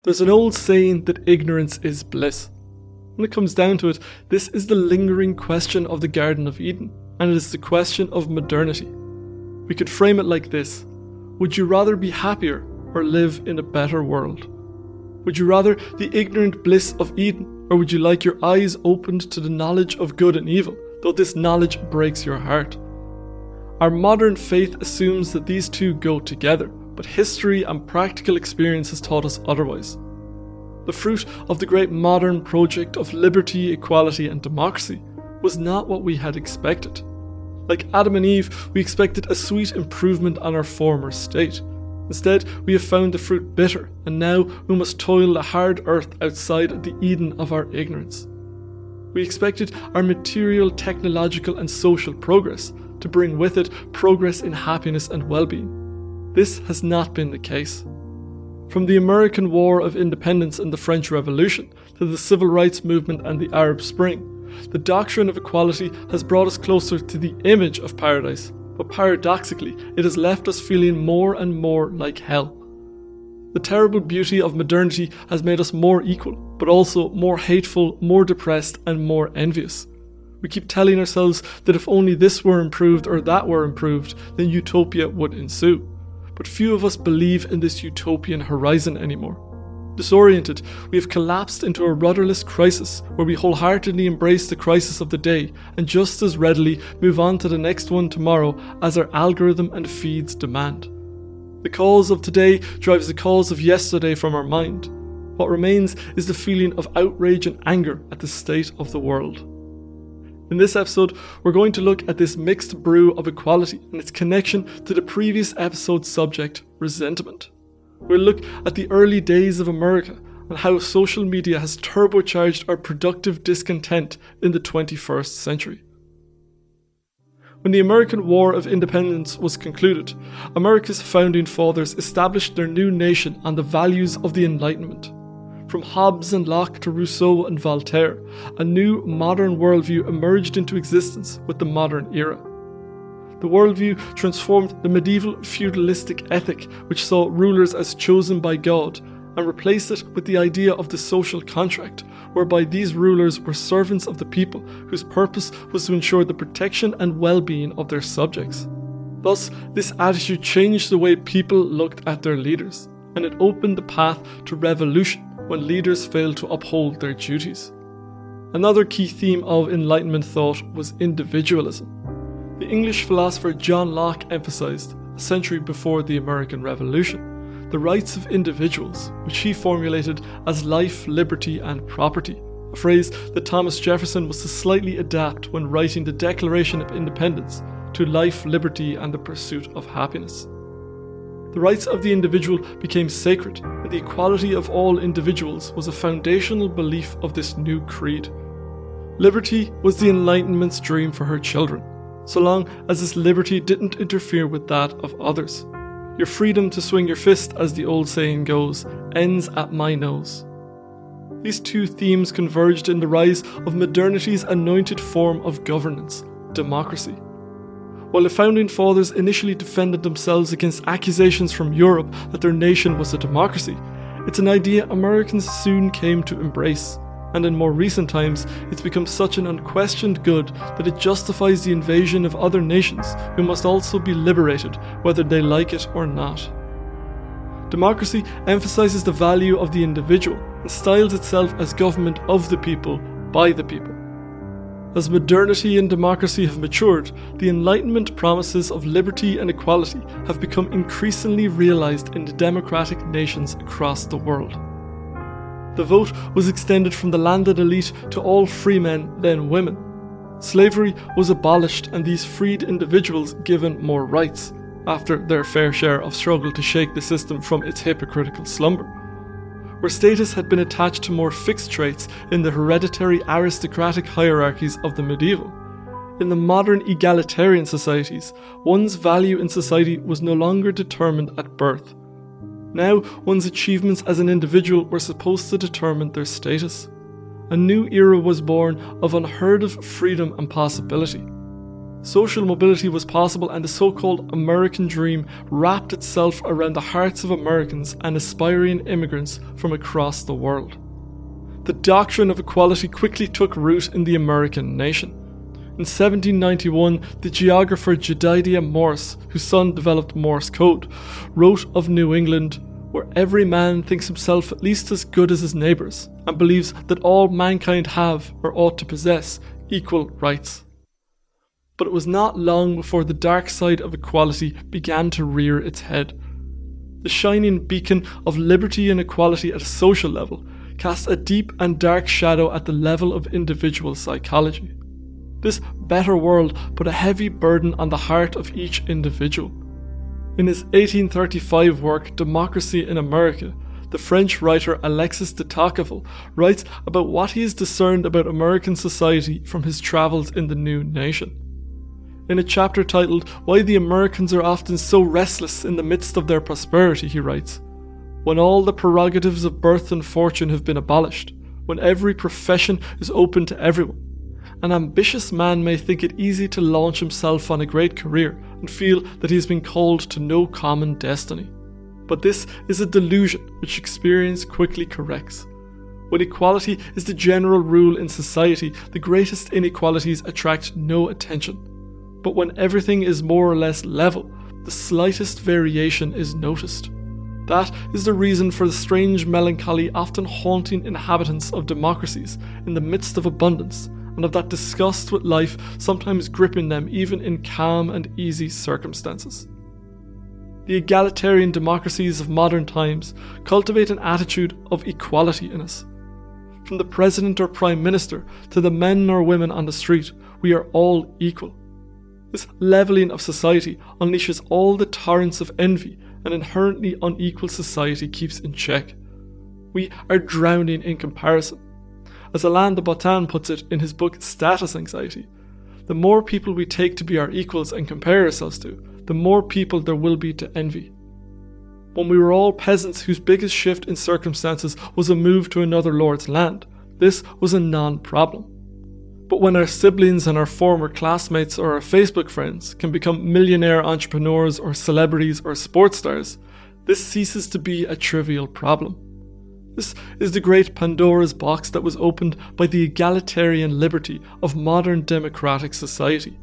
There's an old saying that ignorance is bliss. When it comes down to it, this is the lingering question of the Garden of Eden, and it is the question of modernity. We could frame it like this: would you rather be happier or live in a better world? Would you rather the ignorant bliss of Eden, or would you like your eyes opened to the knowledge of good and evil, though this knowledge breaks your heart? Our modern faith assumes that these two go together, but history and practical experience has taught us otherwise. The fruit of the great modern project of liberty, equality and democracy was not what we had expected. Like Adam and Eve, we expected a sweet improvement on our former state. Instead, we have found the fruit bitter, and now we must toil the hard earth outside the Eden of our ignorance. We expected our material, technological and social progress to bring with it progress in happiness and well-being. This has not been the case. From the American War of Independence and the French Revolution to the Civil Rights Movement and the Arab Spring, the doctrine of equality has brought us closer to the image of paradise, but paradoxically, it has left us feeling more and more like hell. The terrible beauty of modernity has made us more equal, but also more hateful, more depressed, and more envious. We keep telling ourselves that if only this were improved or that were improved, then utopia would ensue. But few of us believe in this utopian horizon anymore. Disoriented, we have collapsed into a rudderless crisis where we wholeheartedly embrace the crisis of the day and just as readily move on to the next one tomorrow as our algorithm and feeds demand. The cause of today drives the cause of yesterday from our mind. What remains is the feeling of outrage and anger at the state of the world. In this episode, we're going to look at this mixed brew of equality and its connection to the previous episode's subject, resentment. We'll look at the early days of America and how social media has turbocharged our productive discontent in the 21st century. When the American War of Independence was concluded, America's founding fathers established their new nation on the values of the Enlightenment. From Hobbes and Locke to Rousseau and Voltaire, a new modern worldview emerged into existence with the modern era. The worldview transformed the medieval feudalistic ethic, which saw rulers as chosen by God, and replaced it with the idea of the social contract, whereby these rulers were servants of the people, whose purpose was to ensure the protection and well-being of their subjects. Thus, this attitude changed the way people looked at their leaders, and it opened the path to revolution when leaders failed to uphold their duties. Another key theme of Enlightenment thought was individualism. The English philosopher John Locke emphasised, a century before the American Revolution, the rights of individuals, which he formulated as life, liberty and property, a phrase that Thomas Jefferson was to slightly adapt when writing the Declaration of Independence to life, liberty and the pursuit of happiness. The rights of the individual became sacred, and the equality of all individuals was a foundational belief of this new creed. Liberty was the Enlightenment's dream for her children, so long as this liberty didn't interfere with that of others. Your freedom to swing your fist, as the old saying goes, ends at my nose. These two themes converged in the rise of modernity's anointed form of governance, democracy. While the founding fathers initially defended themselves against accusations from Europe that their nation was a democracy, it's an idea Americans soon came to embrace, and in more recent times it's become such an unquestioned good that it justifies the invasion of other nations who must also be liberated whether they like it or not. Democracy emphasises the value of the individual and styles itself as government of the people, by the people. As modernity and democracy have matured, the Enlightenment promises of liberty and equality have become increasingly realised in the democratic nations across the world. The vote was extended from the landed elite to all free men, then women. Slavery was abolished and these freed individuals given more rights, after their fair share of struggle to shake the system from its hypocritical slumber. Where status had been attached to more fixed traits in the hereditary aristocratic hierarchies of the medieval, in the modern egalitarian societies, one's value in society was no longer determined at birth. Now, one's achievements as an individual were supposed to determine their status. A new era was born of unheard of freedom and possibility. social mobility was possible and the so-called American dream wrapped itself around the hearts of Americans and aspiring immigrants from across the world. The doctrine of equality quickly took root in the American nation. In 1791, the geographer Jedediah Morse, whose son developed Morse code, wrote of New England, where every man thinks himself at least as good as his neighbours, and believes that all mankind have, or ought to possess, equal rights. But it was not long before the dark side of equality began to rear its head. The shining beacon of liberty and equality at a social level cast a deep and dark shadow at the level of individual psychology. This better world put a heavy burden on the heart of each individual. In his 1835 work, Democracy in America, the French writer Alexis de Tocqueville writes about what he has discerned about American society from his travels in the new nation. In a chapter titled Why the Americans Are Often So Restless in the Midst of Their Prosperity, he writes, "When all the prerogatives of birth and fortune have been abolished, when every profession is open to everyone, an ambitious man may think it easy to launch himself on a great career and feel that he has been called to no common destiny. But this is a delusion which experience quickly corrects. When equality is the general rule in society, the greatest inequalities attract no attention. But when everything is more or less level, the slightest variation is noticed. That is the reason for the strange melancholy often haunting inhabitants of democracies in the midst of abundance, and of that disgust with life sometimes gripping them even in calm and easy circumstances. The egalitarian democracies of modern times cultivate an attitude of equality in us. From the president or prime minister to the men or women on the street, we are all equal. This levelling of society unleashes all the torrents of envy an inherently unequal society keeps in check. We are drowning in comparison. As Alain de Botton puts it in his book Status Anxiety, the more people we take to be our equals and compare ourselves to, the more people there will be to envy. When we were all peasants whose biggest shift in circumstances was a move to another lord's land, this was a non-problem. But when our siblings and our former classmates or our Facebook friends can become millionaire entrepreneurs or celebrities or sports stars, this ceases to be a trivial problem. This is the great Pandora's box that was opened by the egalitarian liberty of modern democratic society.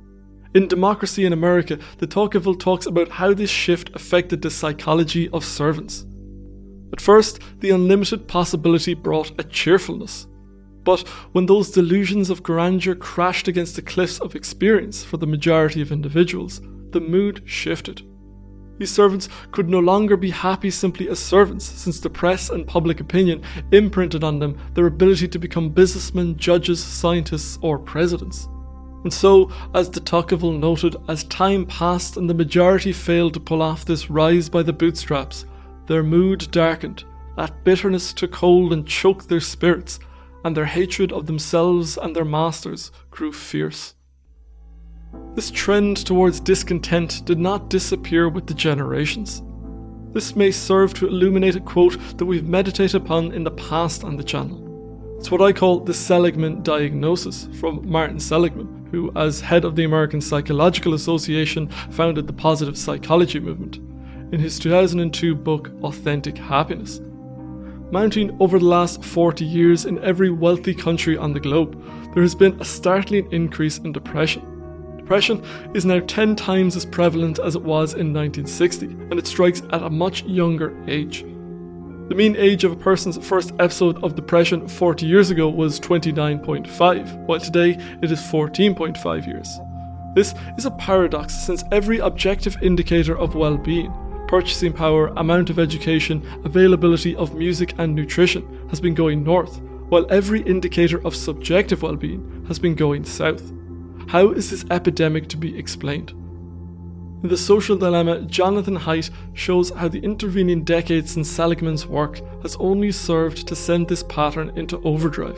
In Democracy in America, de Tocqueville talks about how this shift affected the psychology of servants. At first, the unlimited possibility brought a cheerfulness. But when those delusions of grandeur crashed against the cliffs of experience for the majority of individuals, the mood shifted. These servants could no longer be happy simply as servants, since the press and public opinion imprinted on them their ability to become businessmen, judges, scientists, or presidents. And so, as de Tocqueville noted, as time passed and the majority failed to pull off this rise by the bootstraps, their mood darkened, that bitterness took hold and choked their spirits, and their hatred of themselves and their masters grew fierce. This trend towards discontent did not disappear with the generations. This may serve to illuminate a quote that we've meditated upon in the past on the channel. It's what I call the Seligman diagnosis from Martin Seligman, who, as head of the American Psychological Association, founded the positive psychology movement, in his 2002 book Authentic Happiness. Mounting over the last 40 years in every wealthy country on the globe, there has been a startling increase in depression. Depression is now 10 times as prevalent as it was in 1960, and it strikes at a much younger age. The mean age of a person's first episode of depression 40 years ago was 29.5, while today it is 14.5 years. This is a paradox, since every objective indicator of well-being, purchasing power, amount of education, availability of music and nutrition has been going north, while every indicator of subjective well-being has been going south. How is this epidemic to be explained? In The Social Dilemma, Jonathan Haidt shows how the intervening decades since Seligman's work has only served to send this pattern into overdrive.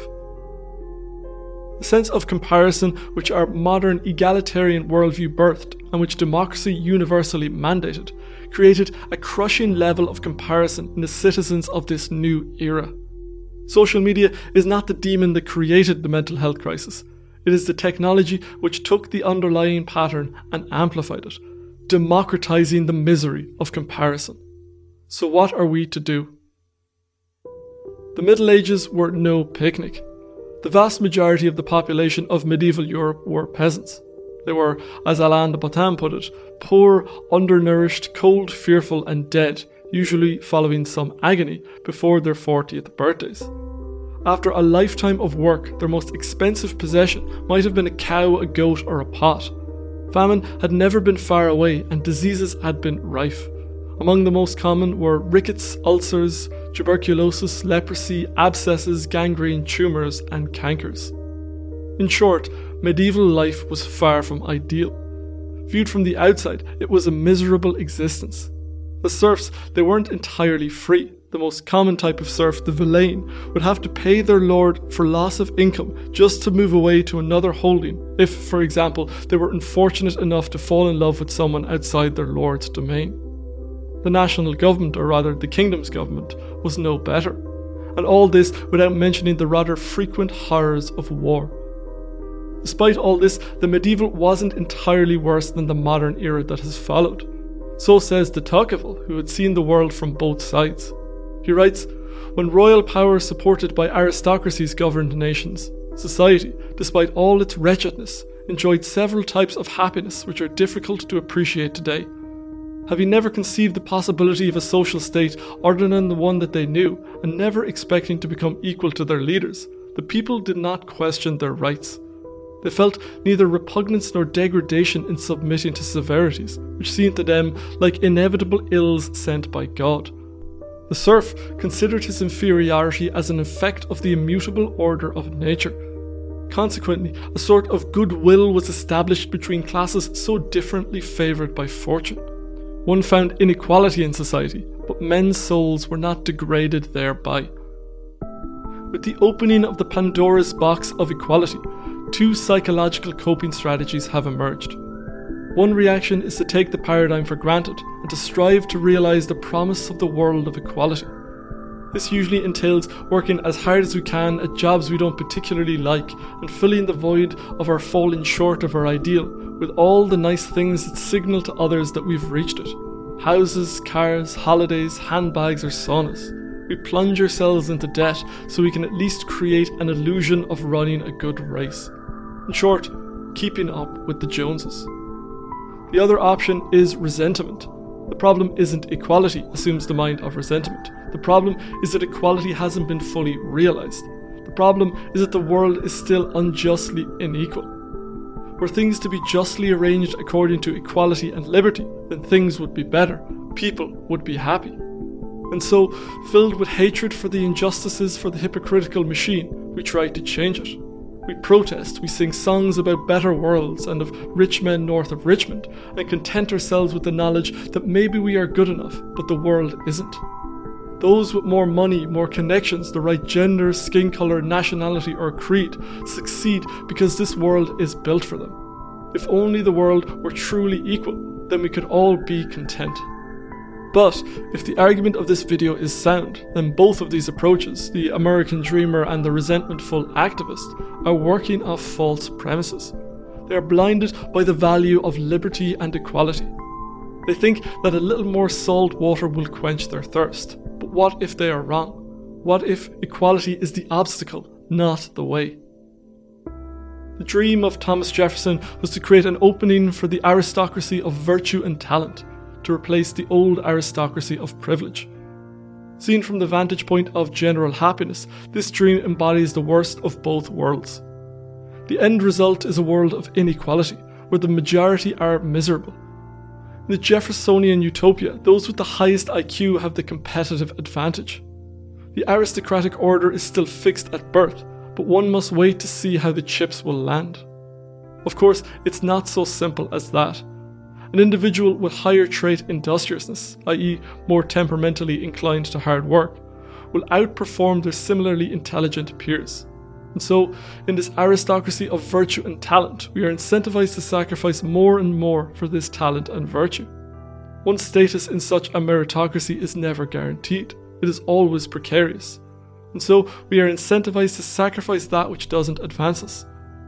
The sense of comparison which our modern egalitarian worldview birthed, and which democracy universally mandated, created a crushing level of comparison in the citizens of this new era. Social media is not the demon that created the mental health crisis. It is the technology which took the underlying pattern and amplified it, democratizing the misery of comparison. So what are we to do? The Middle Ages were no picnic. The vast majority of the population of medieval Europe were peasants. They were, as Alain de Botton put it, poor, undernourished, cold, fearful and dead, usually following some agony before their 40th birthdays. After a lifetime of work, their most expensive possession might have been a cow, a goat or a pot. Famine had never been far away and diseases had been rife. Among the most common were rickets, ulcers, tuberculosis, leprosy, abscesses, gangrene, tumours and cankers. In short, medieval life was far from ideal. Viewed from the outside, it was a miserable existence. The serfs, they weren't entirely free. The most common type of serf, the villein, would have to pay their lord for loss of income just to move away to another holding if, for example, they were unfortunate enough to fall in love with someone outside their lord's domain. The national government, or rather the kingdom's government, was no better. And all this without mentioning the rather frequent horrors of war. Despite all this, the medieval wasn't entirely worse than the modern era that has followed. So says de Tocqueville, who had seen the world from both sides. He writes, "When royal power supported by aristocracies governed nations, society, despite all its wretchedness, enjoyed several types of happiness which are difficult to appreciate today. Having never conceived the possibility of a social state other than the one that they knew, and never expecting to become equal to their leaders, the people did not question their rights. They felt neither repugnance nor degradation in submitting to severities, which seemed to them like inevitable ills sent by God. The serf considered his inferiority as an effect of the immutable order of nature. Consequently, a sort of goodwill was established between classes so differently favoured by fortune. One found inequality in society, but men's souls were not degraded thereby. With the opening of the Pandora's box of equality, two psychological coping strategies have emerged. One reaction is to take the paradigm for granted and to strive to realise the promise of the world of equality. This usually entails working as hard as we can at jobs we don't particularly like and filling the void of our falling short of our ideal with all the nice things that signal to others that we've reached it. Houses, cars, holidays, handbags or saunas. We plunge ourselves into debt so we can at least create an illusion of running a good race. In short, keeping up with the Joneses. The other option is resentment. The problem isn't equality, assumes the mind of resentment. The problem is that equality hasn't been fully realised. The problem is that the world is still unjustly unequal. Were things to be justly arranged according to equality and liberty, then things would be better, people would be happy. And so, filled with hatred for the injustices for the hypocritical machine, we try to change it. We protest, we sing songs about better worlds and of rich men north of Richmond, and content ourselves with the knowledge that maybe we are good enough, but the world isn't. Those with more money, more connections, the right gender, skin colour, nationality or creed succeed because this world is built for them. If only the world were truly equal, then we could all be content. But if the argument of this video is sound, then both of these approaches, the American dreamer and the resentmentful activist, are working off false premises. They are blinded by the value of liberty and equality. They think that a little more salt water will quench their thirst. But what if they are wrong? What if equality is the obstacle, not the way? The dream of Thomas Jefferson was to create an opening for the aristocracy of virtue and talent, to replace the old aristocracy of privilege. Seen from the vantage point of general happiness, this dream embodies the worst of both worlds. The end result is a world of inequality, where the majority are miserable. In the Jeffersonian utopia, those with the highest IQ have the competitive advantage. The aristocratic order is still fixed at birth, but one must wait to see how the chips will land. Of course, it's not so simple as that. An individual with higher trait industriousness, i.e. more temperamentally inclined to hard work, will outperform their similarly intelligent peers. And so, in this aristocracy of virtue and talent, we are incentivized to sacrifice more and more for this talent and virtue. One's status in such a meritocracy is never guaranteed. It is always precarious. And so, we are incentivized to sacrifice that which doesn't advance us.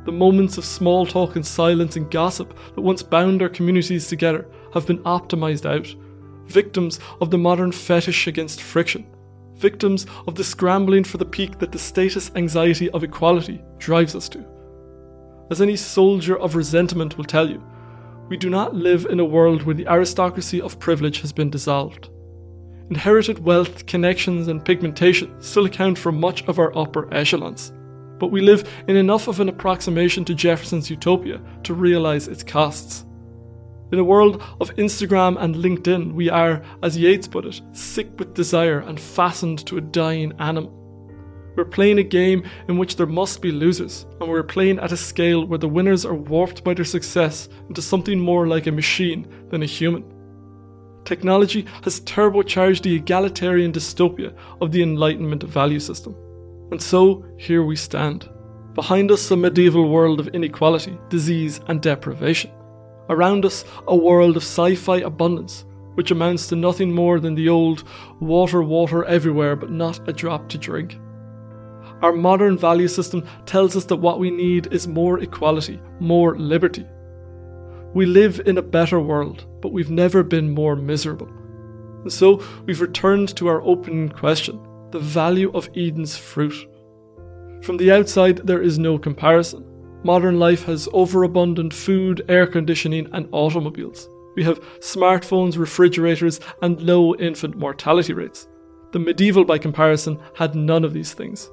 The moments of small talk and silence and gossip that once bound our communities together have been optimized out. Victims of the modern fetish against friction. Victims of the scrambling for the peak that the status anxiety of equality drives us to. As any soldier of resentment will tell you, we do not live in a world where the aristocracy of privilege has been dissolved. Inherited wealth, connections and pigmentation still account for much of our upper echelons. But we live in enough of an approximation to Jefferson's utopia to realise its costs. In a world of Instagram and LinkedIn, we are, as Yeats put it, sick with desire and fastened to a dying animal. We're playing a game in which there must be losers, and we're playing at a scale where the winners are warped by their success into something more like a machine than a human. Technology has turbocharged the egalitarian dystopia of the Enlightenment value system. And so, here we stand. Behind us, a medieval world of inequality, disease, and deprivation. Around us, a world of sci-fi abundance, which amounts to nothing more than the old water everywhere but not a drop to drink. Our modern value system tells us that what we need is more equality, more liberty. We live in a better world, but we've never been more miserable. And so, we've returned to our opening question. The value of Eden's fruit. From the outside, there is no comparison. Modern life has overabundant food, air conditioning, and automobiles. We have smartphones, refrigerators, and low infant mortality rates. The medieval, by comparison, had none of these things.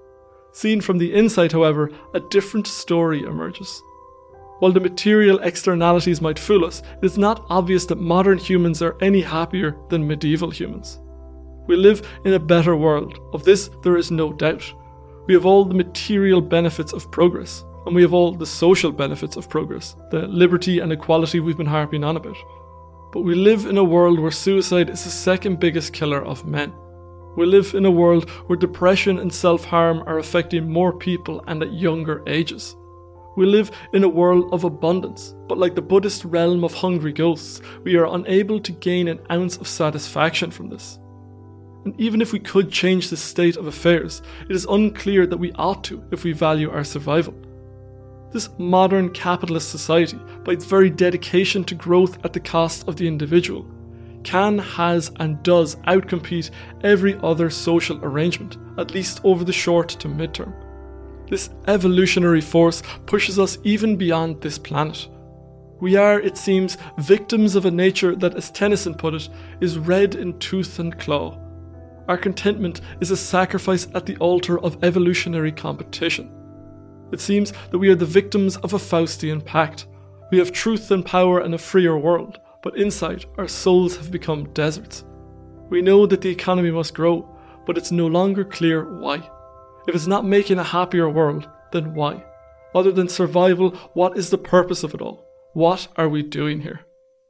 Seen from the inside, however, a different story emerges. While the material externalities might fool us, it is not obvious that modern humans are any happier than medieval humans. We live in a better world. Of this, there is no doubt. We have all the material benefits of progress, and we have all the social benefits of progress, the liberty and equality we've been harping on about. But we live in a world where suicide is the second biggest killer of men. We live in a world where depression and self-harm are affecting more people and at younger ages. We live in a world of abundance, but like the Buddhist realm of hungry ghosts, we are unable to gain an ounce of satisfaction from this. And even if we could change this state of affairs, it is unclear that we ought to if we value our survival. This modern capitalist society, by its very dedication to growth at the cost of the individual, can, has and does outcompete every other social arrangement, at least over the short to mid-term. This evolutionary force pushes us even beyond this planet. We are, it seems, victims of a nature that, as Tennyson put it, is red in tooth and claw. Our contentment is a sacrifice at the altar of evolutionary competition. It seems that we are the victims of a Faustian pact. We have truth and power and a freer world, but inside, our souls have become deserts. We know that the economy must grow, but it's no longer clear why. If it's not making a happier world, then why? Other than survival, what is the purpose of it all? What are we doing here?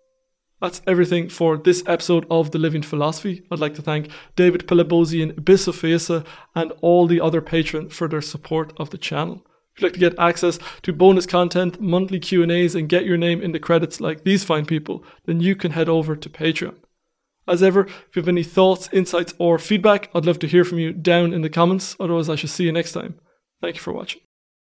That's everything for this episode of The Living Philosophy. I'd like to thank David Pilabosian, Bissofesa, and all the other patrons for their support of the channel. If you'd like to get access to bonus content, monthly Q&As, and get your name in the credits like these fine people, then you can head over to Patreon. As ever, if you have any thoughts, insights, or feedback, I'd love to hear from you down in the comments. Otherwise, I shall see you next time. Thank you for watching.